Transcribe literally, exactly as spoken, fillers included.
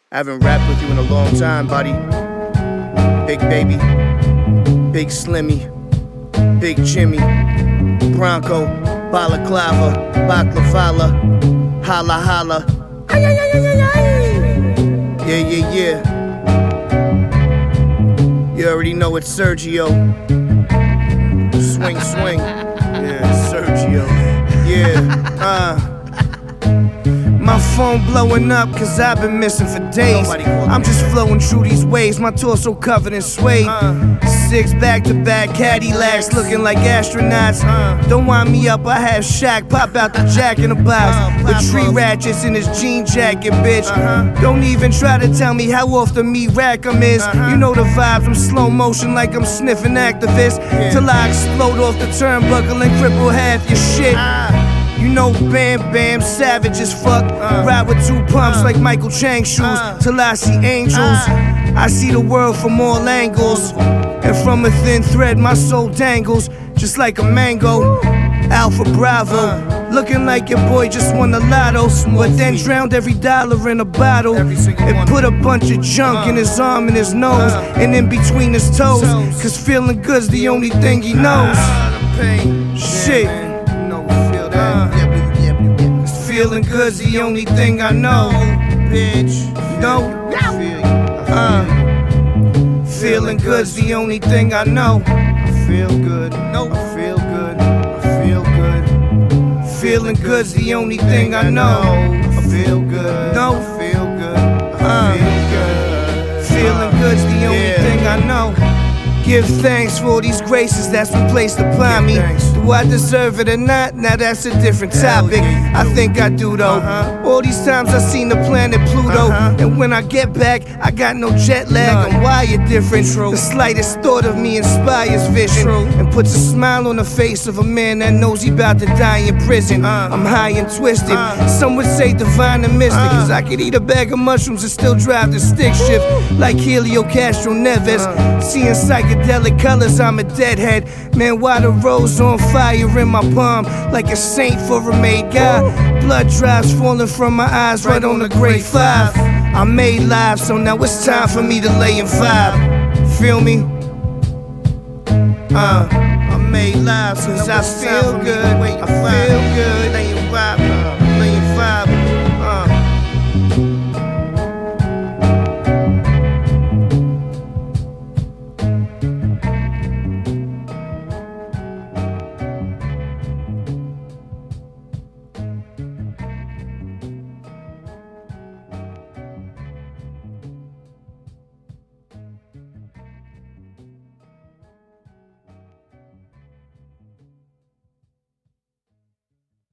I haven't rapped with you in a long time, buddy. Big Baby, Big Slimmy, Big Jimmy, Bronco, Balaclava, Baklavala, Holla Holla. Ay, ay, ay, ay, ay. Yeah, yeah, yeah. You already know it's Sergio. Swing, swing. Yeah, Sergio. Yeah, uh. My phone blowing up cause I've been missing for days. I'm just flowing through these waves, my torso covered in suede. Six back-to-back Cadillacs looking like astronauts. Don't wind me up, I have Shaq pop out the jack in the box with tree ratchets in his jean jacket, bitch. Don't even try to tell me how off the meat rack I'm is. You know the vibes, I'm slow motion like I'm sniffing activists till I explode off the turnbuckle and cripple half your shit. You know Bam Bam, savage as fuck. uh, Ride with two pumps uh, like Michael Chang shoes uh, till I see angels. uh, I see the world from all angles, and from a thin thread my soul dangles, just like a mango. Alpha Bravo, uh, looking like your boy just won the lotto, but then drowned every dollar in a bottle and put a bunch of junk uh, in his arm and his nose uh, and in between his toes, cause feeling good's the only thing he knows. Shit. Feeling good's the only thing I know, bitch. No, uh, feeling good's the only thing I know. I feel good, no, I feel good, I feel good. Feeling good's the only thing I know. I feel good, no, I feel good, I feel good. Feeling good's the only thing I know. Give thanks for all these graces that's been placed upon me. Do I deserve it or not? Now that's a different topic. I think I do though. All these times I seen the planet Pluto, and when I get back, I got no jet lag. I'm wired different. The slightest thought of me inspires vision and puts a smile on the face of a man that knows he about to die in prison. I'm high and twisted. Some would say divine and mystic, cause I could eat a bag of mushrooms and still drive the stick shift like Helio Castro Neves. Seeing psychedelic colors, I'm a deadhead. Man, why the rose on fire in my palm like a saint for a made guy. Blood drops falling from my eyes right on the grade five. I made live, so now it's time for me to lay and vibe. Feel me? Uh, I made live, cause I feel good. I feel good. Lay and vibe.